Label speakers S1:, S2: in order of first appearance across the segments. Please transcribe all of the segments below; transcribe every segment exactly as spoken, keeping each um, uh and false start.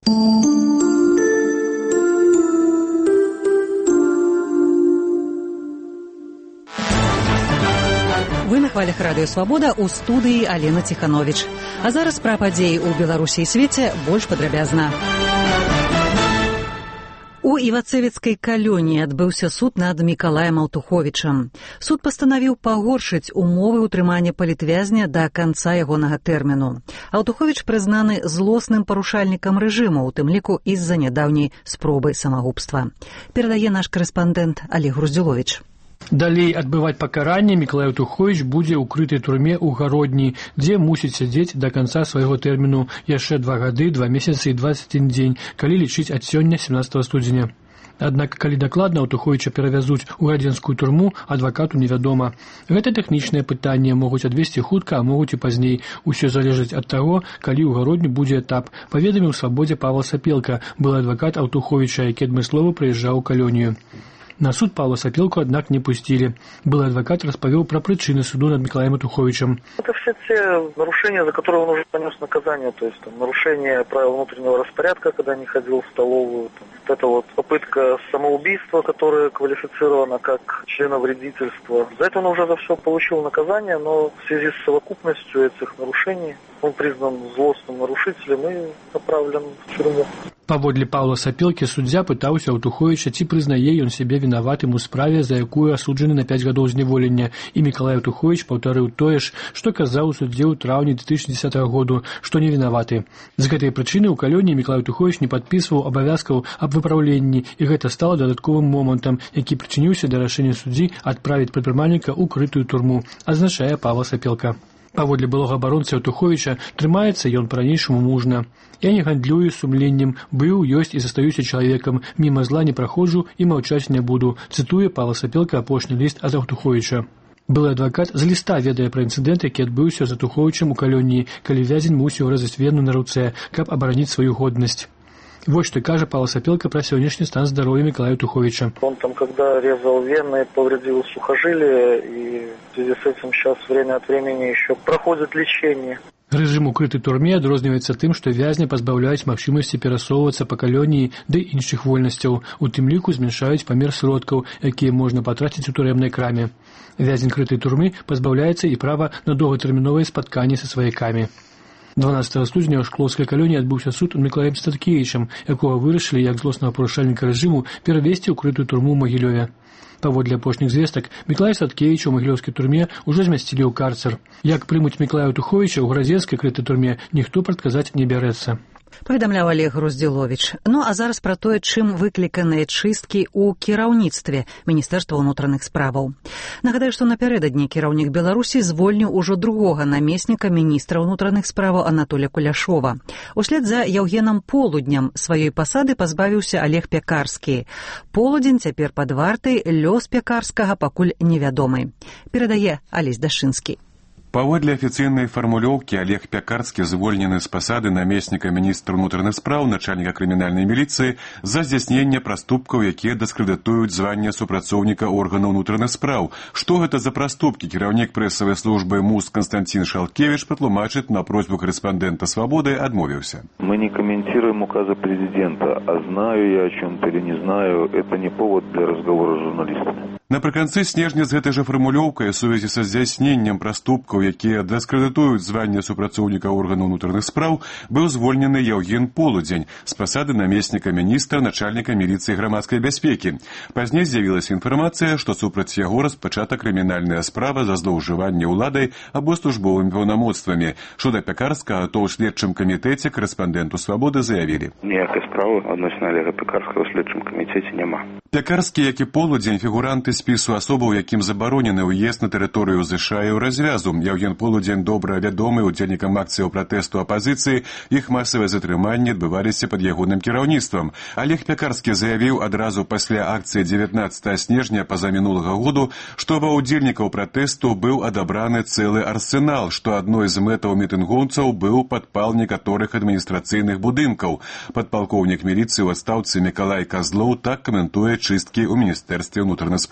S1: Вы на хвалях радыё «Свабода», у студыі Алена Ціхановіч. А зараз пра падзеі ў Беларусі і свеце больш падрабязна. У Івацэвіцкай калоніі адбыўся суд над Мікалаем Аўтуховічам. Суд пастанавіў пагоршыць умовы ўтрымання палітвязня да канца ягонага тэрміну. Аўтуховіч прызнаны злосным парушальнікам рэжыму, у тым ліку і з-за нядаўняй спробы самагубства. Перадае наш карэспандэнт Олег Груздзіловіч.
S2: Далей адбываць пакаранне Мікалай Аўтуховіч будзе ў крытай турме ў Гародні, дзе мусіць сядзець да канца свайго тэрміну яшчэ два гады, два месяцы і дваццаць адзін дзень, калі лічыць ад сёння сямнаццатага студзеня. Аднак, калі дакладна Аўтуховіча перавязуць у радзенскую турму, адвакату невядома. Гэта тэхнічнае пытанне, могуць адвесці хутка, а могуць і пазней. Усё залежыць ад таго, калі ў Гародні будзе этап, паведаміў Свабодзе Павел Сапелка, былы адвакат Аўтуховіча, які адмыслова прыязджаў у калонію. На суд Павла Сапелку, однако, не пустили. Был адвокат, рассказал про причины суда над Миколаем Аўтуховичем.
S3: Это все те нарушения, за которые он уже понес наказание. То есть там, нарушение правил внутреннего распорядка, когда не ходил в столовую. Там, вот это вот попытка самоубийства, которая квалифицирована как членовредительство. За это он уже за все получил наказание, но в связи с совокупностью этих нарушений он признан злостным нарушителем и направлен в тюрьму.
S2: Паводле Павла Сапелкі суддзя пытаўся Аўтуховіча, ці прызнае ён сябе вінаватым у справе, за якую асуджаны на пяць гадоў зняволення. І Мікалай Аўтуховіч паўтарыў тое ж, што казаў у суддзе ў траўні две тысячи десятого году, што не вінаваты. З гэтай прычыны ў калоніі Мікалай Аўтуховіч не падпісваў абавязкаў аб выпраўленні, і гэта стала дадатковым момантам, які прычыніўся да рашэння суддзі адправіць прадпрымальніка ў крытую турму, азначае Павла Сапелка. Паводле былога абаронцы Аўтуховіча, трымаецца ён па-ранейшаму мужна. Я не гандлюю сумленнем, быў, ёсць і застаюся чалавекам, міма зла не праходжу і маўчаць не буду, цытуе Павла Сапелка апошні ліст ад Аўтуховіча. Былы адвакат з ліста ведае пра інцыдэнт, які адбыўся з Аўтуховічам у калоніі, калі вязень мусіў рэзаць вену на руцэ, каб абараніць сваю годнасць. Вот что кажа Павел Сапелка про сегодняшний стан здоровья Миколая Аўтуховича.
S3: Он там, когда резал вены, повредил сухожилие, и в связи с этим сейчас время от времени еще проходит лечение.
S2: Рэжым у крытай турме адрозніваецца тым, што вязня пазбаўляюць магчымасці перасоўвацца па калоніі ды іншых вольнасцяў. У тым ліку зменшаюць памер сродкаў, якія можна патраціць у турэмнай краме. Вязень крытай турмы пазбаўляецца і права на доўгатэрміновыя спатканні са сваякамі. дванаццатага студзеня ў шклоўскай калоніі адбыўся суд над Мікалаем Статкевічам, якога вырашылі як злоснага парушальніка рэжыму перавесці ў крытую турму ў Магілёве. Паводле апошніх звестак, Мікалая Статкевіча ў магілёўскай турме ўжо змясцілі ў карцер. Як прымуць Мікалая Аўтуховіча ў гразенскай крытай турме, ніхто прадказаць не бярэцца.
S1: Паведамляў Олег Груздзіловіч. Ну а зараз пра тое, чым выкліканыя чысткі ў кіраўніцтве Міністэрства ўнутраных справаў. Нагадаю, што напярэдадні кіраўнік Беларусі звольніў ужо другога намесніка міністра ўнутраных справаў Анатолія Куляшова. Услед за Яўгенам Полудням сваёй пасады пазбавіўся Олег Пякарскі. Полудзень цяпер пад вартай, лёс Пякарскага пакуль невядомы. Перадае Алесь Дашынскі.
S4: Паводле афіцыйнай фармулёўкі Олег Пякарскі звольнены з пасады намесніка міністра ўнутраных спраў, начальніка крымінальнай міліцыі за здзяйсненне праступкаў, якія дыскрэдытуюць званне супрацоўніка органаў ўнутраных спраў. Што гэта за праступкі, кіраўнік прэсавай службы МУС Константин Шалкевич патлумачыць на просьбу корэспондента «Свободы» адмовіўся.
S5: Мы не комментируем указы президента, а знаю я о чем-то или не знаю, это не повод для разговора с журналистами.
S4: Напрыканцы снежня з гэтай жа фармулёўкай у сувязі са здзяйсненнем праступкаў, якія дыскрэдытуюць званне супрацоўніка органаў унутраных спраў, быў звольнены Яўген Полудзень з пасады намесніка міністра, начальніка міліцыі грамадскай бяспекі. Пазней з'явілася інфармацыя, што супраць яго распачата крымінальная справа за злоўжыванне ўладай або службовымі паўнамоцтвамі. Шода Пякарскага, то ў следчым камітэце корэспандэнту «Свободы» заявілі.
S5: Ніякай справы адносна Олега Пякарскага ў следчым камітэце няма.
S4: Пякарскі, як і Полудзень, фігуранты спісу асобаў, якім забаронены ўезд на тэрыторыю ЗША і ў развязу. Яўген Полудзень добра вядомы удзельнікам акцыяў пратэсту апазіцыі, іх масавыя затрыманні адбываліся пад ягоным кіраўніцтвам. Олег Пякарскі заявіў адразу пасля акцыі дзевятнаццатага снежня пазамінулага году, што ва ўдзельнікаў пратэсту быў адабраны цэлы арсенал, што адной з мэтаў мітынгоўцаў быў падпал некаторых адміністрацыйных будынкаў. Падпалкоўнік міліцыі ў адстаўцы Мікалай Казлоў так каментуе чысткі ў Міністэрстве ўнутраных спраў.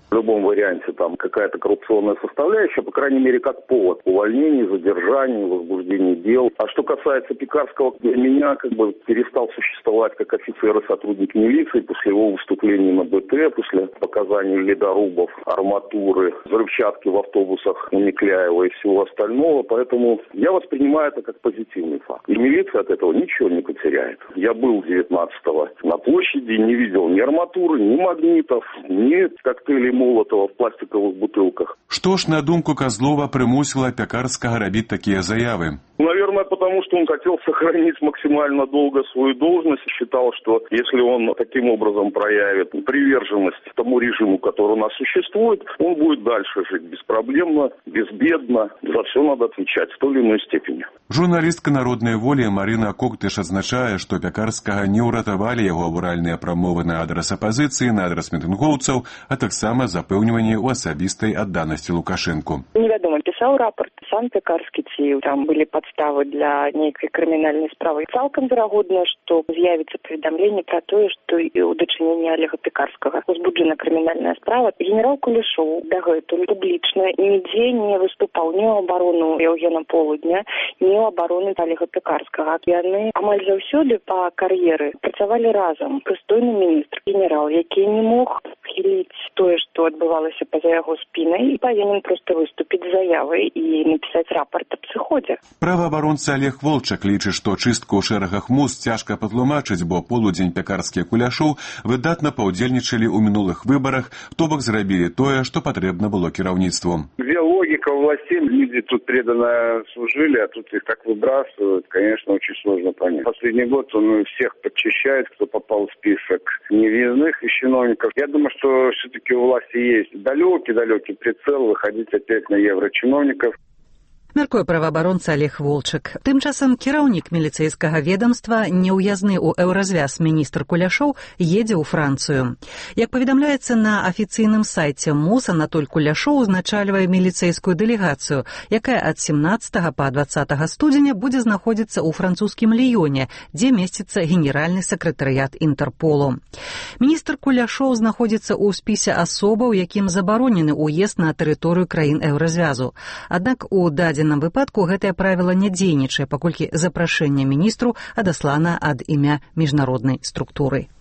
S6: В любом варианте там какая-то коррупционная составляющая, по крайней мере, как повод увольнений, задержаний, возбуждения дел. А что касается Пекарского, для меня как бы перестал существовать как офицер и сотрудник милиции после его выступлений на БТ, после показаний ледорубов, арматуры, взрывчатки в автобусах у Микляева и всего остального. Поэтому я воспринимаю это как позитивный факт. И милиция от этого ничего не потеряет. Я был девятнадцатого на площади, не видел ни арматуры, ни магнитов, ни коктейлей Молотова в пластиковых бутылках.
S4: Что ж, на думку Козлова, примусило Пекарского робить такие заявы?
S6: Наверное, потому что он хотел сохранить максимально долго свою должность и считал, что если он таким образом проявит приверженность тому режиму, который у нас существует, он будет дальше жить беспроблемно, безбедно. За все надо отвечать в той или иной степени.
S4: Журналістка «Народнай волі» Марина Коктыш адзначае, што Пекарскага не ўратавалі яго абуральныя прамовы на адрас апазіцыі, на адрас мітынгоўцаў, а таксама запэўніванні ў асабістай адданасці Лукашэнку.
S7: Невядома, пісаў рапорт сам Пекарскі, ці там былі падставы для нейкай крымінальнай справы. Цалкам верагодна, што з'явіцца паведамленне пра тое, што і ў дачыненні Олега Пекарскага узбуджана крымінальная справа. Генерал Кулешоў дагэтуль публічна нідзе не выступаў ні ў абарону Еўгена Полудня, ні ў абароны Олега Пекарскага. Яны амаль заўсёды па кар'еры працавалі разам. Прыстойны міністр, генерал, які не мог хіліць тое, што адбывалася па-за яго спінай, і павінен проста выступіць з заявай і напісаць рапорт аб сыходзе.
S4: Праваабаронца Олег Волчак лічыць, што чыстку ў шэрагах МУЗ цяжка патлумачыць, бо Полудзень, Пекарскі, Куляшоў выдатна паўдзельнічалі ў мінулых выбарах, то бок зрабілі тое, што патрэбна было кіраўніцтву.
S8: Где логика властей? Люди тут преданно служили, а тут их так выбрасывают. Конечно, очень сложно понять. Последний год он всех подчищает, кто попал в список невъездных и чиновников. Я думаю, что все-таки у власти есть далекий-далекий прицел выходить опять на еврочиновников.
S1: Мяркуе праваабаронца Олег Волчак. Тым часам кіраўнік міліцэйскага ведамства, няўязны ў еўразвяз міністр Куляшоў, едзе ў Францыю. Як паведамляецца на афіцыйным сайце МУЗ, Анатоль Куляшоў узначальвае міліцэйскую дэлегацыю, якая ад семнаццатага па дваццатага студзеня будзе знаходзіцца ў французскім Ліёне, дзе месціцца генеральны сакратарыят Інтэрполу. Міністр Куляшоў знаходзіцца ў спісе асобаў, якім забаронены ўезд на тэрыторыю краін еўразвязу. Аднак у дадзеным В данном выпадку гэтае правіла не дзейнічае, паколькі запрашэнне міністру адаслана ад імя міжнароднай структуры.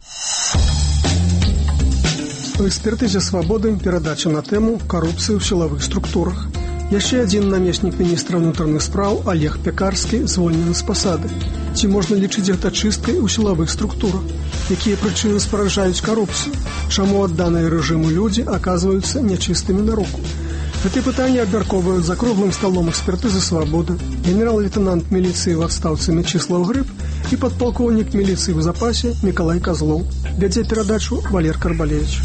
S9: У экспертызе «Свабоды» перадача на тэму «Карупцыі ў сілавых структурах». Яшчэ адзін намеснік міністра ўнутраных спраў Олег Пекарскі звольнены з пасады. Ці можна лічыць гэта чысткай у сілавых структурах? Якія прычыны спараджаюць карупцыю? Чаму адданыя рэжыму людзі аказваюцца нячыстымі на руку? Гэтые пытанні абмяркоўваюць за круглым сталом экспертызы «Свабоды» генерал-лейтенант міліцыі ў адстаўцы Мячыслаў Грыб і падпалкоўнік міліцыі ў запасе Мікалай Казлоў. Вядзе перадачу Валер Карбалевич.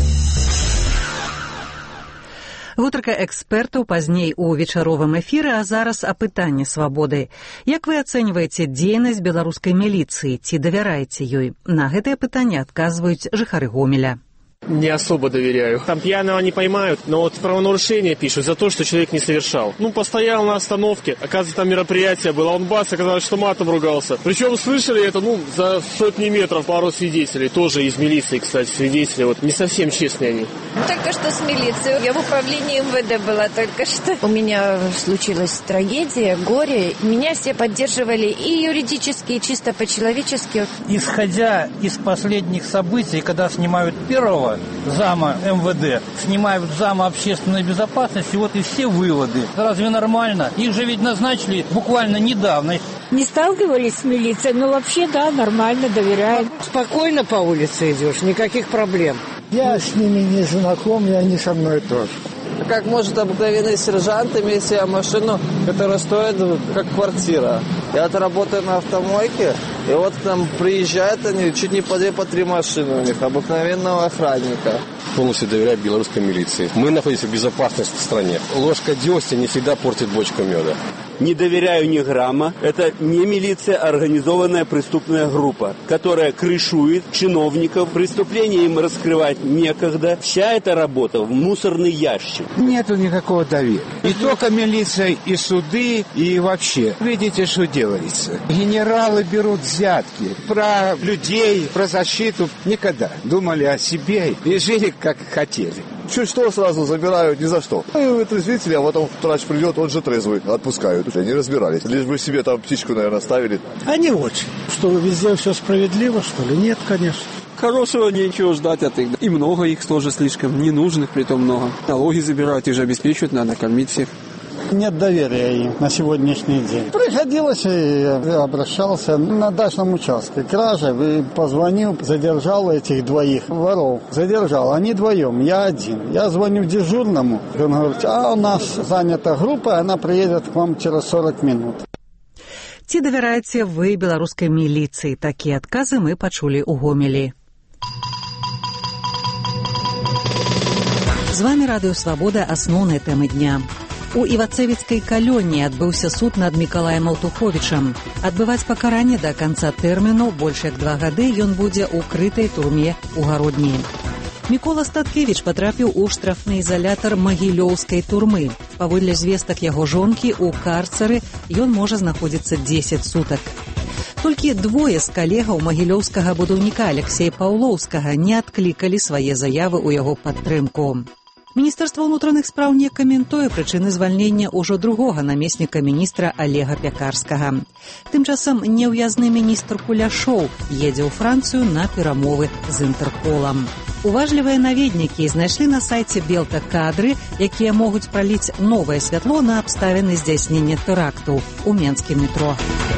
S1: Гутарка экспертаў пазней у вечаровым эфіры, а зараз о пытанні «Свабоды». Як вы ацэньваеце дзейнасць беларускай міліцыі, ці давяраеце ёй? На гэтае пытанне адказваюць жыхары Гомеля.
S10: Не особо доверяю. Там пьяного не поймают, но вот правонарушение пишут за то, что человек не совершал. Ну, постоял на остановке, оказывается, там мероприятие было, он бас, оказалось, что матом ругался. Причем слышали это, ну, за сотни метров пару свидетелей, тоже из милиции, кстати, свидетели, вот, не совсем честные они.
S11: Только что с милицией. Я в управлении МВД была только что. У меня случилась трагедия, горе. Меня все поддерживали и юридически, и чисто по-человечески.
S12: Исходя из последних событий, когда снимают первого зама МВД, снимают зама общественной безопасности, вот и все выводы. Разве нормально? Их же ведь назначили буквально недавно.
S13: Не сталкивались с милицией, но вообще, да, нормально, доверяем.
S14: Спокойно по улице идешь, никаких проблем.
S15: Я с ними не знаком, и они со мной тоже.
S16: Как может обыкновенный сержант иметь себе машину, которая стоит как квартира? Я вот работаю на автомойке, и вот к нам приезжают они, чуть не по две, по три машины у них, обыкновенного охранника.
S17: Полностью доверяю белорусской милиции. Мы находимся в безопасности в стране. Ложка дегтя не всегда портит бочку меда.
S18: Не доверяю ни грамма. Это не милиция, а организованная преступная группа, которая крышует чиновников. Преступления им раскрывать некогда. Вся эта работа в мусорный ящик.
S15: Нету никакого доверия. И только милиция, и суды, и вообще. Видите, что делается. Генералы берут взятки. Про людей, про защиту никогда. Думали о себе и жили, как хотели.
S19: чуть что, сразу забирают, ни за что. И вытрезвители, а потом врач придет, он же трезвый, отпускают. Они разбирались. Лишь бы себе там птичку, наверное, ставили.
S20: А не очень. Что, везде все справедливо, что ли? Нет, конечно.
S21: Хорошего нечего ждать от их. И много их тоже слишком. Ненужных притом много. Налоги забирают, их же обеспечивать надо, кормить всех.
S20: Нет доверия им на сегодняшний день. Приходилось, я обращался на дачном участке. Кража, позвонил, задержал этих двоих воров. Задержал, они вдвоем, я один. Я звоню дежурному, он говорит, а у нас занята группа, она приедет к вам через сорок минут.
S1: Ці давяраеце вы беларускай міліцыі? Такія адказы мы пачулі ў Гомелі. З вами Радыё Свабода, асноўныя тэмы дня. У Івацэвіцкай калоніі адбыўся суд над Мікалаем Аўтуховічам. Адбываць пакаранне да канца тэрміну, больш як два гады, ён будзе ў крытай турме ў Гародні. Мікола Статкевіч патрапіў у штрафны ізалятар Магілёўскай турмы. Паводле звестак яго жонкі, у карцары ён можа знаходзіцца дзесяць сутак. Толькі двое з калегаў магілёўскага будаўніка Алексея Паўлоўскага не адклікалі свае заявы ў яго падтрымку. Міністэрства ўнутраных спраў не каментуе прычыны звальнення ўжо другога намесніка міністра Алега Пякарскага. Тым часам неўязны міністр Куляшоў едзе ў Францыю на перамовы з Інтэрполам. Уважлівыя наведнікі знайшлі на сайце Белта кадры, якія могуць праліць новае святло на абставіны здзяйснення тэракту ў менскім метро.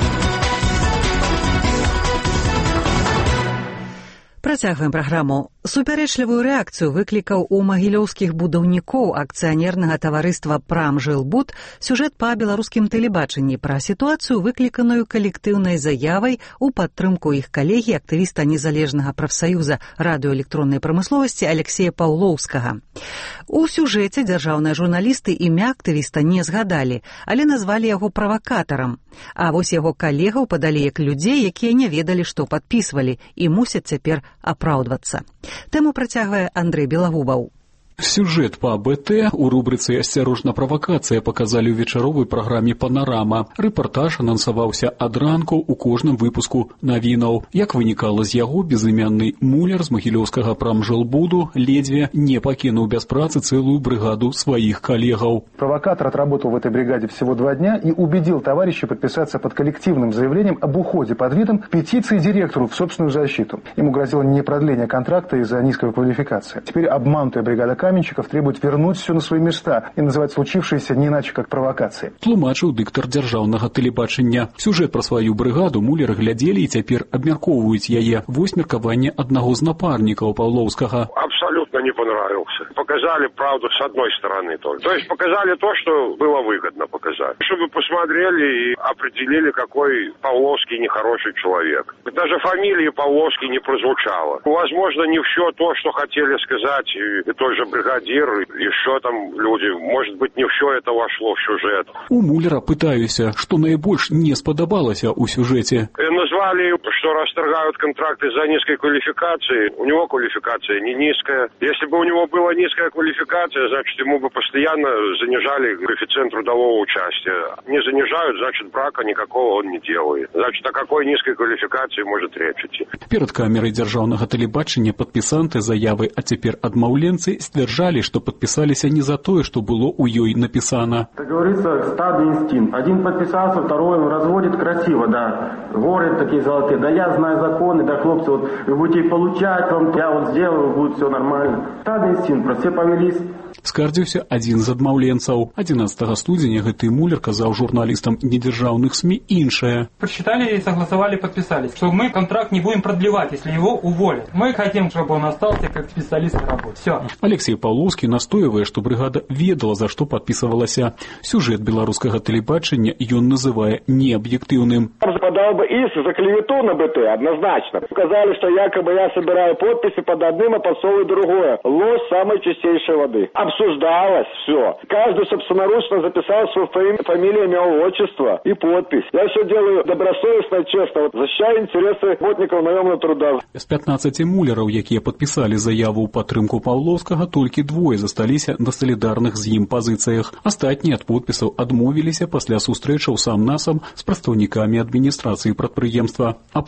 S1: Працягваем праграму. Супярэчлівую рэакцыю выклікаў у магілёўскіх будаўнікоў акцыянернага таварыства «Прамжылбуд» сюжэт па беларускім тэлебачанні пра сітуацыю, выкліканую калектыўнай заявай у падтрымку іх калегі, актывіста незалежнага прафсаюза радыёэлектроннай прамысловасці Алексея Паўлоўскага. У сюжэце дзяржаўныя журналісты імя актывіста не згадалі, але назвалі яго правакатарам. А вось яго калегаў падалі як людзей, якія не ведалі, што падпісвалі, і мусяць цяпер апраўдвацца. Тэму працягвае Андрэй Белагубаў.
S22: Сюжет по АБТ у рубрыцы «Асцярожна правакацыя» паказалі ў вечаровай праграме «Панарама». Рэпартаж анансаваўся ад ранку ў кожным выпуску навінаў. Як вынікала з яго, безымянны муляр з магілёўскага прамжылбуду ледзьве не пакінуў без працы целую бригаду своих коллегов.
S23: Провокатор отработал в этой бригаде всего два дня и убедил товарищей подписаться под коллективным заявлением об уходе под видом петиции директору в собственную защиту. Ему грозило непродление контракта из-за низкой квалификации. Теперь обманутая бригада каменщиков требует вернуть все на свои места и называть случившееся не иначе, как провокацией.
S22: Тлумачыў дыктар дзяржаўнага тэлебачання. Сюжэт пра сваю брыгаду мулеры глядзелі і цяпер абмяркоўваюць яе. Вось меркаванне аднаго з напарнікаў Паўлоўскага.
S24: Абсолютно не понравился. Показали правду с одной стороны только. То есть показали то, что было выгодно показать. Чтобы посмотрели и определили, какой Павловский нехороший человек. Даже фамилии Павловский не прозвучало. Возможно, не все то, что хотели сказать и той же бригадир, и что там люди. Может быть, не все это вошло в сюжет.
S22: У мулера пытаюся, что наибольш не сподобалося у сюжете.
S24: Назвали, что расторгают контракты за низкой квалификацией. У него квалификация не низкая. Если бы у него была низкая квалификация, значит, ему бы постоянно занижали коэффициент трудового участия. Не занижают, значит, брака никакого он не делает. Значит, о какой низкой квалификации может речь идти?
S22: Перед камерой дзяржаўнага тэлебачання падпісанты заявы, а цяпер адмаўленцы сцвярджалі, што падпісаліся не за тое, што было ў ёй напісана.
S25: Как говорится, стадный инстинкт. Один подписался, второй он разводит красиво, да. Горы такие золотые. Да я знаю законы, да, хлопцы, вот вы будете получать, вам я вот сделаю, будет все нормально. Стадный инстинкт, про все повелись.
S22: Скардзіўся адзін з адмаўленцаў. адзінаццатага студзеня гэты мулер казаў журналістам недзяржаўных СМИ іншае.
S26: Прочитали и согласовали, подписались, что мы контракт не будем продлевать, если его уволят. Мы хотим, чтобы он остался как специалист на работе. Все.
S22: Алексей Паўлоўскі настойвае, што брыгада ведала, за што падпісывалася. Сюжэт беларускага тэлебачання ён называе неаб'ектыўным.
S27: Подал бы иск за клевету на БТ, однозначно. Сказали, что якобы я собираю подписи под одним, а подсовываю другое. Ложь самой чистейшей воды. Обсуждалось все. Каждый собственноручно записал свою фамилию, имя, отчество и подпись. Я все делаю добросовестно и честно. Защищаю интересы работников наемного труда.
S22: З пятнаццаці мулераў, якія падпісалі заяву ў падтрымку Паўлоўскага, толькі двое засталіся на салідарных з ім пазіцыях. Астатнія ад подпісаў адмовіліся пасля сустрэчаў сам-насам з прадстаўнікамі адміністрацыі прадпрыемства. А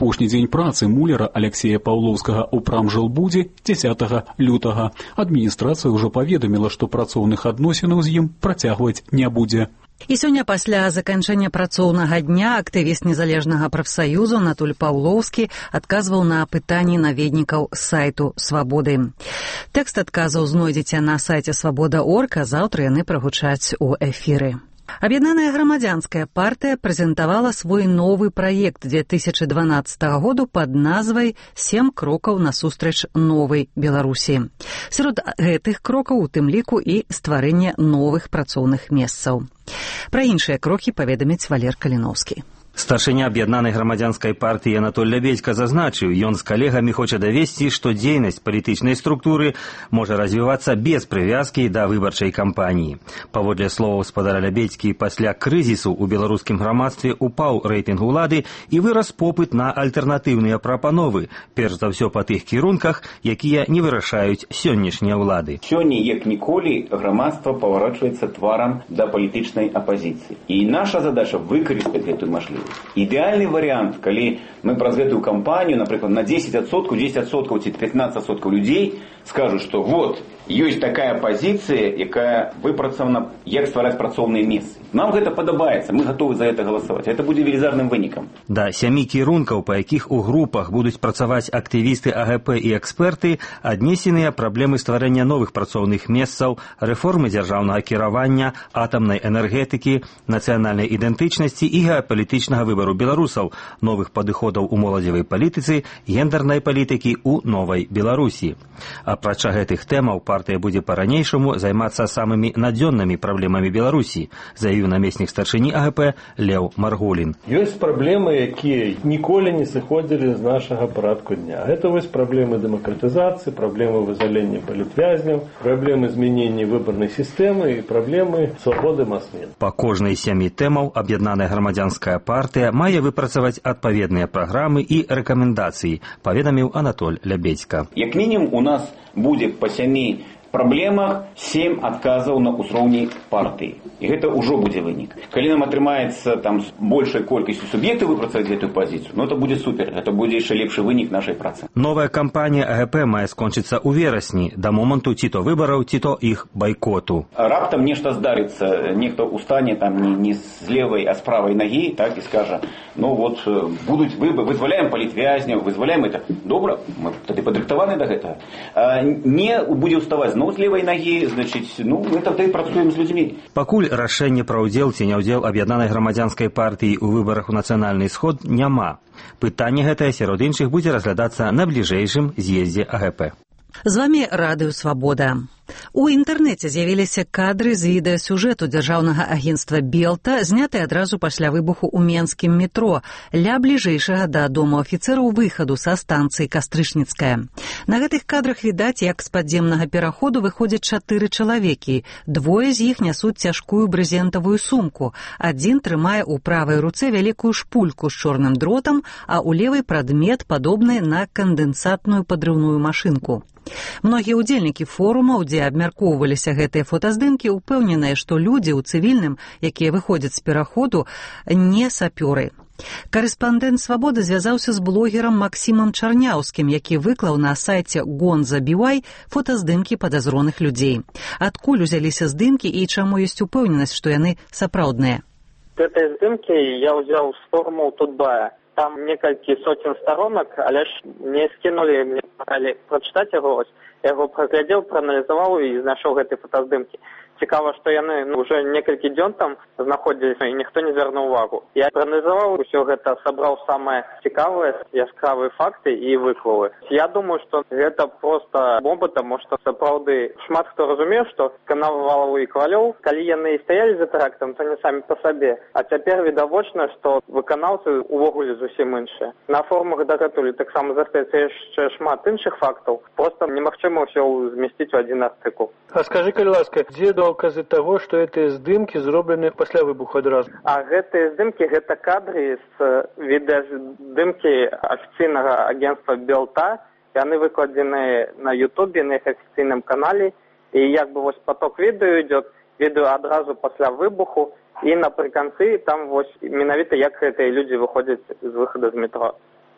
S22: Апошні дзень працы муляра Алексея Паўлоўскага ў прамжылбудзе дзесятага лютага. Адміністрацыя ўжо паведаміла, што працоўных адносінаў з ім працягваць не будзе.
S1: І сёння пасля заканчэння працоўнага дня актывіст незалежнага прафсаюзу Анатоль Паўлоўскі адказваў на пытанні наведнікаў сайту «Свабоды». Тэкст адказаў знойдзеце на сайце свабода точка орг, а заўтра яны прагучаць у эфіры. Аб'яднаная грамадзянская партыя прэзентавала свой новы праект две тысячы дванаццатага году пад назвай «Сем крокаў насустрач новай Беларусі». Сярод гэтых крокаў у тым ліку і стварэнне новых працоўных месцаў. Пра іншыя крокі паведаміць Валер Каліноўскі.
S2: Старшыня аб'яднанай грамадзянскай партыі Анатоль Лябедзька зазначыў, ён з калегамі хоча давесці, што дзейнасць палітычнай структуры можа развівацца без прывязкі да выбарчай кампаніі. Паводле словаў спадара Лябедзькі, пасля крызісу ў беларускім грамадстве упаў рэйтынг улады і вырас попыт на альтэрнатыўныя прапановы, перш за ўсё па тых кірунках, якія не вырашаюць сённяшнія ўлады.
S3: Сёння, як ніколі, грамадства паварочваецца тварам да палітычнай апазіцыі. І наша задача выкарыстаць гэтую мажлівасць. Ідэальны варыянт, калі мы праз гэтую кампанію, напрыклад, на дзесяць адсоткаў, дзесяць адсоткаў ці пятнаццаць адсоткаў людзей скажуць, што вот, ёсць такая пазіцыя, якая выпрацавана, як ствараць працоўныя месцы. Нам гэта падабаецца, мы гатовы за гэта галасаваць. Гэта будзе велізарным вынікам.
S2: Да сямі кірункаў, па якіх у групах будуць працаваць актывісты А Гэ Пэ і эксперты, аднесеныя праблемы стварэння новых працоўных месцаў, рэформы дзяржаўнага кіравання, атамнай энергетыкі, нацыянальнай ідэнтычнасці і геапалітычнага выбару беларусаў, новых падыходаў у моладзевай палітыцы, гендернай палітыкі ў новай Беларусі. Апрача гэтых тэмаў, партыя будзе па-ранейшаму займацца самымі надзённымі праблемамі Беларусі, заявіў намеснік старшыні А Гэ Пэ Леў Марголін.
S4: Ёсць праблемы, якія ніколі не сыходзілі з нашага парадку дня. Гэта вось праблемы дэмакратызацыі, праблемы вызвалення палітвязняў, праблемы змянення выбарнай сістэмы і праблемы свабоды мас-медыя.
S2: Па кожнай з сямі тэмаў аб'яднаная грамадзянская партыя мае выпрацаваць адпаведныя праграмы і рэкамендацыі, паведаміў Анатоль Лябедзька.
S3: Як мінімум у нас будзе па сямі праблемах сем адказаў на ўзроўні партыі. І гэта ўжо будзе вынік. Калі нам атрымаецца там з большай колькасцю суб'ектаў выпрацаваць гэтую пазіцыю, ну это будзе супер, гэта будзе яшчэ лепшы вынік нашай працы.
S2: Новая кампанія А Гэ Пэ мае скончыцца ў верасні, да моманту ці то выбараў, ці то іх байкоту.
S3: Раптам нешта здарыцца, нехто устане там не, не з левай, а з правай нагі, так, і скажа, ну вот, будуць выборы, вызваляем палітвязняў, вызваляем это. Добра, мы тады падрыхтаваны да гэтага. А, не будзе ўставаць зноў з левай нагі, значыць, ну, мы тады працуем з людзьмі.
S2: Пакуль рашэнне пра ўдзел ці няўдзел аб'яднанай грамадзянскай партыі ў выбарах у нацыянальны сход няма. Пытанне гэтае сярод іншых будзе разглядацца на бліжэйшым з'ездзе А Гэ Пэ.
S1: З вамі Радыё Свабода. У інтэрнэце з'явіліся кадры з відэасюжэту дзяржаўнага агенцтва «Белта», знятыя адразу пасля выбуху ў менскім метро, ля бліжэйшага да дому афіцэраў выхаду са станцыі Кастрычніцкая. На гэтых кадрах відаць, як з падземнага пераходу выходзяць чатыры чалавекі. Двое з іх нясуць цяжкую брызентавую сумку. Адзін трымае ў правай руцэ вялікую шпульку з чорным дротам, а ў левай прадмет, падобны на кандэнсатную падрыўную машынку. Многія ўдзельнікі форума, дзе абмяркоўваліся гэтыя фотаздымкі, упэўненыя, што людзі ў цывільным, якія выходзяць з пераходу, не сапёры. Карэспандэнт «Свабоды» звязаўся з блогерам Максімам Чарняўскім, які выклаў на сайце Гонза Би Уай фотаздымкі падазроных людзей. Адкуль узяліся здымкі і чаму ёсць упэўненасць, што яны сапраўдныя?
S5: Гэтыя здымкі я ўзяў з форуму Тутбая. Там некалькі сотен сторонок, але ж не скинули, мне паказалі прачытаць яго. Я яго праглядзеў, прааналізаваў і знайшоў гэтыя фотаздымкі. Цікава, што яны ну, уже некалькі дзён там знаходзіліся, і ніхто не звярнуў увагу. Я прааналізаваў усё гэта, сабраў самыя цікавыя, яскравыя факты і выклавы. Я думаю, што гэта проста бомба, таму што сапраўды шмат хто разумеў, што канал Валавы і Кавалёў, калі яны і стаялі за тэрактам, то не самі па сабе. А цяпер відавочна, што выканаўцы увогуле зусім іншыя. На форумах дагэтуль таксама застаецца яшчэ шмат іншых фактаў. Проста немагчыма ўсё змясціць у адзін артыкул.
S4: А скажы, калі ласка, дзе доказы таго, што гэтыя здымкі зроблены пасля выбуху адразу?
S5: А гэтыя здымкі, гэта кадры з відэаздымкі афіцыйнага агенцтва «Белта». Яны выкладзены на Ютубе, на іх афіцыйным канале. І як бы вось поток відэо ідёт, відэо адразу пасля выбуху. І напрыканцы там вось менавіта як гэтыя людзі выходзяць з выхаду з метро.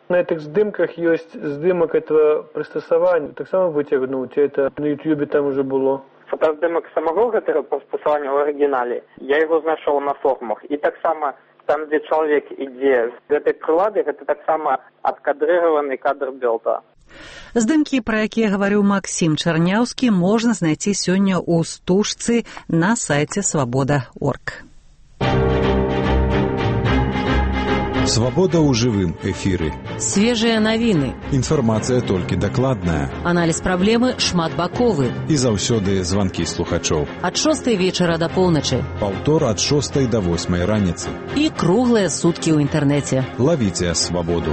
S4: На этих здымках есть здымок этого пристосования. Так само вытягнуть. Это на ютубе там уже было.
S5: Фотоздымок самого гэтага пристосования в оригинале. Я его знайшоў на форумах. И так само там, где человек ідзе з гэтай прылады, гэта так само адкадрыраваны кадр Белта.
S1: Здымкі, пра якія гаварыў Максім Чарняўскі, можна знайти сёння ў стужцы на сайце свабода точка орг.
S6: Свабода ў жывым эфіры.
S7: Свежыя навіны.
S6: Інфармацыя толькі дакладная.
S7: Аналіз праблемы шматбаковы.
S6: І заўсёды званкі слухачоў.
S7: Ад шостай вечара да поўначы.
S6: Паўтор ад шостай да восьмай раніцы.
S7: І круглыя суткі ў інтэрнэце.
S6: Лавіце свабоду.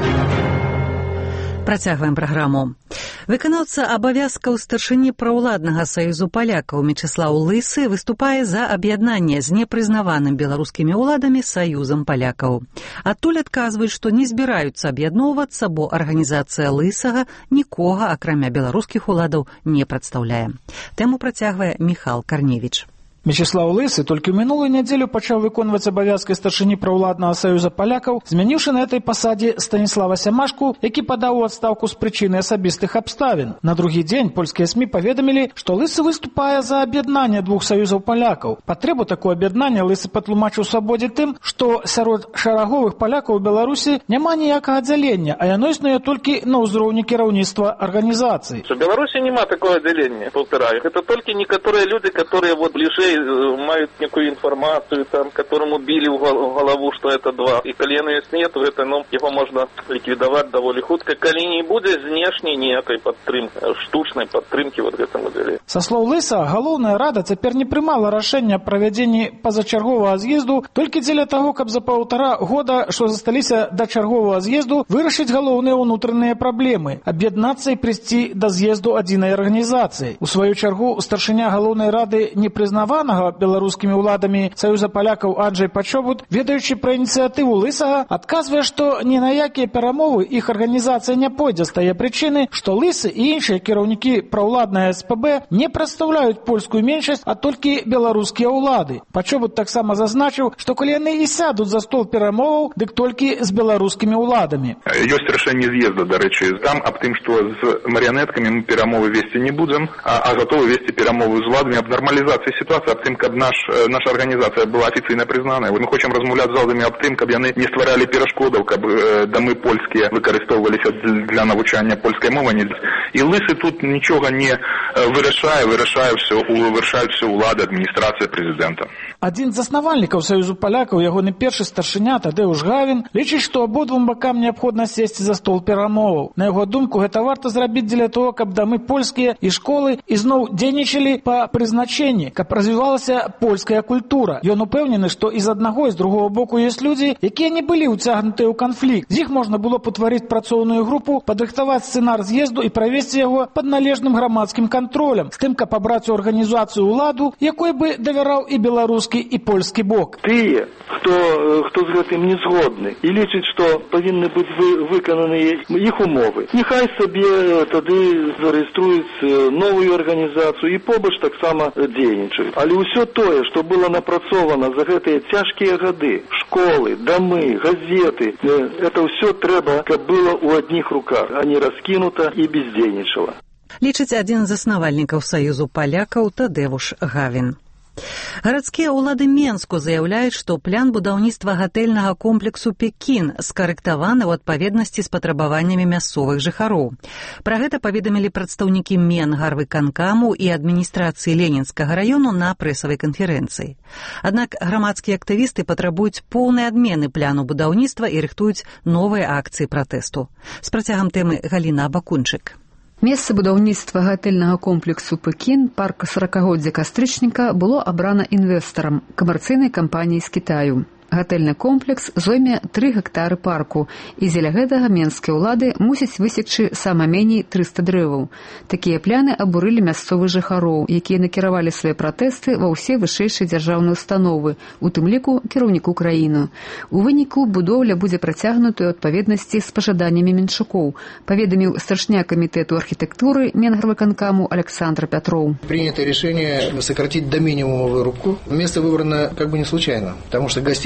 S1: Працягваем праграму. Выканаўца абавязкаў старшыні праўладнага саюзу палякаў Мечыслаў Лысы выступае за аб'яднанне з непрызнаваным беларускімі ўладамі саюзам палякаў. Адтуль адказваюць, што не збіраюцца аб'ядноўвацца, бо арганізацыя Лысага нікога, акрамя беларускіх уладаў, не прадстаўляе. Тэму працягвае Міхал Карневіч.
S8: Мечыслаў Лысы толькі ў мінулую нядзелю пачаў выконваць абавязкі старшыні праўладнага саюза палякаў, змяніўшы на этой пасадзе Станіслава Сямашку, які падаў у адстаўку з прычыны асабістых абставін. На другі дзень польскія СМІ паведамілі, што Лысы выступае за аб'яднанне двух саюзаў палякаў. Патрэбу такое аб'яднання Лысы патлумачыў свабодзе тым, што сярод шараговых палякаў у Беларусі няма ніякага аддзялення, а яно існуе толькі на ўзроўні кіраўніцтва арганізацыі.
S9: У Беларусі няма такого аддзялення, паўтараю. Гэта толькі некаторыя людзі, которые вот бліжэй маюць некую інфармацыю, там, которому били в голову, что это два. И калі яны нет, то это, ну, его можно ликвидовать довольно хутка, калі не будзе знешняй ніякай падтрымки, штучнай падтрымки вот гэтаму деле.
S8: Са слоў Лыса, галоўная рада цяпер не прымала рашэння аб правядзенні пазачарговага з'езду толькі дзеля таго, каб за паўтара года, што засталіся да чарговага з'езду, вырашыць галоўныя ўнутраныя праблемы, аб'яднацца і прыйсці да з'езду адзінай арганізацыі. У сваю чаргу старшыня галоўнай рады непрызнаванага беларускімі ўладамі саюза палякаў Анджэй Пачобут, ведаючы пра ініцыятыву Лысага, адказвае, што ні на якія перамовы іх арганізацыя не пойдзе з тае прычыны, што Лысы і іншыя кіраўнікі праўладнай эс пэ бэ не прадстаўляюць польскую меншасць, а толькі беларускія ўлады. Пачобут таксама зазначыў, што калі яны і сядуць за стол перамоваў, дык толькі з беларускімі ўладамі.
S10: Ёсць рашэнне з'езда, дарэчы, там аб тым, што з марыянеткамі мы перамовы весці не будзем, а, а гатовы весці перамовы з уладамі аб нармалізацыі сітуацыі, аб тым, каб наш, наша арганізацыя была афіцыйна прызнаная. Мы хочам размаўляць з уладамі аб тым, каб яны не стваралі перашкодаў, каб э, дамы польскія выкарыстоўваліся для навучання польскай мовы. І Лысы тут нічога не вырашае, вырашае ўсё, вырашаюць ўсё ўлады, адміністрацыя прэзідэнта.
S8: Адзін з заснавальнікаў саюзу палякаў, ягоны першы старшыня Тадеуш Гавін, лічыць, што абодвум бакам неабходна сесці за стол перамоваў. На яго думку, гэта варта зрабіць дзеля того, каб дамы польскія і школы ізноў дзейнічалі па прызначэнні, каб развівалася польская культура. Ён упэўнены, што і з аднаго і з другого боку ёсць людзі, якія не былі ўцягнутыя ў канфлікт. З іх можна было б утварыць працоўную групу, падрыхтаваць сцэнар з'езду і правесці яго пад належным грамадскім кантролем, з тым, каб абраць у арганізацыю ўладу, якой бы давяраў і беларускі, і польскі бок.
S11: Тыя, хто, хто з гэтым не згодны і лічыць, што павінны быць вы, выкананыя іх умовы, няхай сабе тады зарэгіструюць новую арганізацыю і побач таксама дзейнічаюць. Але ўсё тое, што было напрацована за гэтыя цяжкія гады, школы, дамы, газеты, это ўсё трэба, каб было ў адних руках, а не раскінута і бездзейнічала.
S1: Лічыць адзін з заснавальнікаў саюзу палякаў Тадеуш Гавін. Гарадскія ўлады Менску заяўляюць, што план будаўніцтва гатэльнага комплексу «Пекін» скарэктаваны ў адпаведнасці з патрабаваннямі мясцовых жыхароў. Пра гэта паведамілі прадстаўнікі Менгарвыканкаму і адміністрацыі Ленінскага раёну на прэсавай канферэнцыі. Аднак грамадскія актывісты патрабуюць поўнай адмены плану будаўніцтва і рыхтуюць новыя акцыі пратэсту. З працягам тэмы Галіна Абакунчык.
S12: Месца будаўніцтва гатэльнага комплексу «Пекін» парка саракагоддзя кастрычніка было абрана інвестарам, камерцыйнай кампаніяй з Кітаю. Гатэльны комплекс зойме тры гектары парку, і дзеля гэтага менскія ўлады мусяць высекчы сама меней трыста дрэваў. Такія пляны абурылі мясцовых жыхароў, якія накіравалі свае пратэсты ва ўсе вышэйшыя дзяржаўныя установы, у тым ліку кіраўніку краіны. У выніку будоўля будзе працягнутая ў адпаведнасці з пажаданнямі меншукоў, паведаміў старшыня камітэту архітэктуры Менгарвыканкаму Александр Пятроў.
S28: Принято решение сократить до минимума вырубку. Место выбрано как бы не случайно, потому что гостиница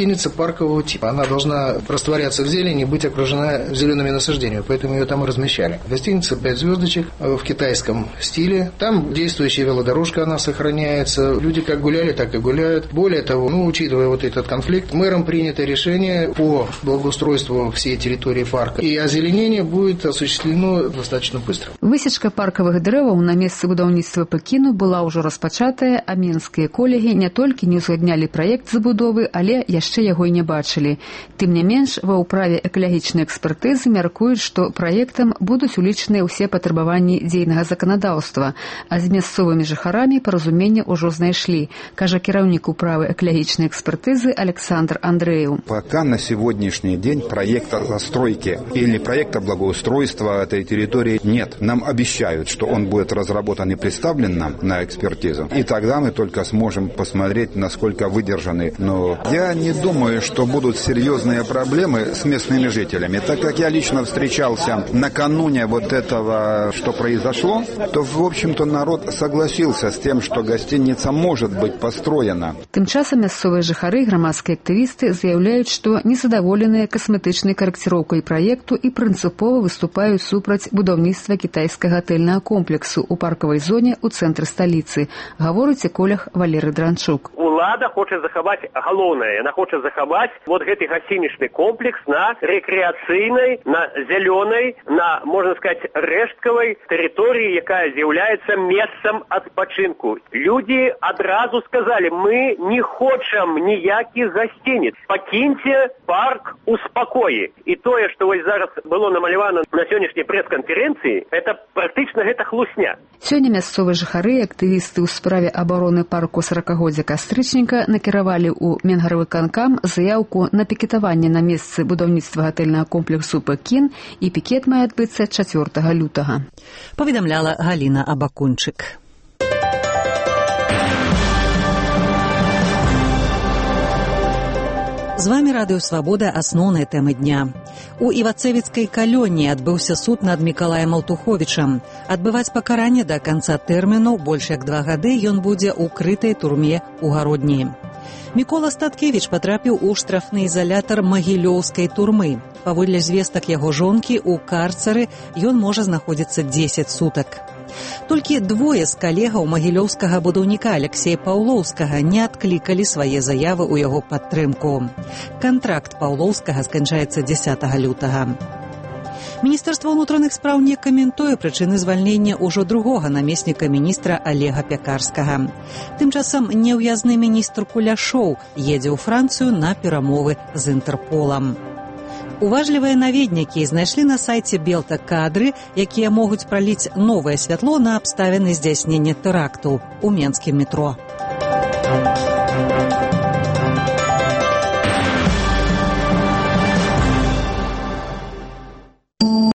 S13: гостиница паркового типа. Она должна растворяться в зелени и быть окружена зелеными насаждениями, поэтому ее там и размещали. Гостиница пять звездочек в китайском стиле. Там действующая велодорожка, она сохраняется. Люди как гуляли, так и гуляют. Более того, ну, учитывая вот этот конфликт, мэром принято решение по благоустройству всей территории парка. И озеленение будет осуществлено достаточно быстро.
S12: Высечка паркавых дрэваў на месцы будаўніцтва Пекіну была ўжо распачатая, а менскія калегі не толькі не ўзгаднялі праект забудовы, але яшчэ яго і не бачылі. Тым не менш, ва ўправе экалагічнай экспертызы мяркуюць, што праектам будуць улічаныя ўсе патрабаванні дзейнага заканадаўства, а з мясцовымі жыхарамі паразуменне ўжо знайшлі, кажа кіраўнік управы экалагічнай экспертызы Александр Андреев.
S14: Пока на сегодняшний день проекта застройки или проекта благоустройства этой территории нет. Нам обещают, что он будет разработан и представлен нам на экспертизу. И тогда мы только сможем посмотреть, насколько выдержаны. Но я не думаю, что будут серьезные проблемы с местными жителями. Так как я лично встречался накануне вот этого, что произошло, то, в общем-то, народ согласился с тем, что гостиница может быть построена.
S12: Тым часам мясцовыя жыхары і грамадскія актывісты заяўляюць, што незадаволеныя касметычнай карэкціроўкай праекту і прынцыпова выступаюць супраць будаўніцтва кітайскага гатэльнага комплексу ў паркавай зоне ў цэнтры сталіцы, гаворыць эколог Валерый Дранчук.
S15: Улада хоча захаваць галоўнае, яна хоча захаваць вот гэты гасцінічны комплекс на рэкрэацыйнай, на зялёнай, на, можна сказаць, рэшткавай тэрыторыі, якая з'яўляецца месцам адпачынку. Людзі адразу сказалі, мы не хочам ніякіх гасцініц. Пакіньце парк у спакоі. І тое, што вось зараз было намалявана на сённяшняй прэс-канферэнцыі, это практычна гэта хлусня.
S12: Сёння мясцовыя жыхары і актывісты ў справе абароны парку саракагоддзя кастрычніка накіравалі ў Менгарвыканкам заяўку на пікетаванне на месцы будаўніцтва гатэльнага комплексу Пекін, і пікет мае адбыцца чацвёртага лютага.
S1: Паведамляла Галіна Абакунчык. З вами Радыё Свабода, асноўныя тэмы дня. У Івацэвіцкай калоніі адбыўся суд над Мікалаем Алтуховічам. Адбываць пакаранне да канца тэрміну, больш як два гады, ён будзе ў крытай турме ў Гародні. Мікола Статкевіч патрапіў у штрафны ізалятар Магілёўскай турмы. Паводле звестак яго жонкі, у карцары ён можа знаходзіцца дзесяць сутак. Толькі двое з калегаў магілёўскага будаўніка Алексея Паўлоўскага не адклікалі свае заявы ў яго падтрымку. Кантракт Паўлоўскага сканчаецца дзесятага лютага. Міністэрства ўнутраных спраў не каментуе прычыны звальнення ўжо другога намесніка міністра Алега Пякарскага. Тым часам неўязны міністр Куляшоў едзе ў Францыю на перамовы з Інтэрполам. Уважлівыя наведнікі знайшлі на сайце Белта кадры, якія могуць праліць новае святло на абставіны здзяйснення тэракту ў менскім метро.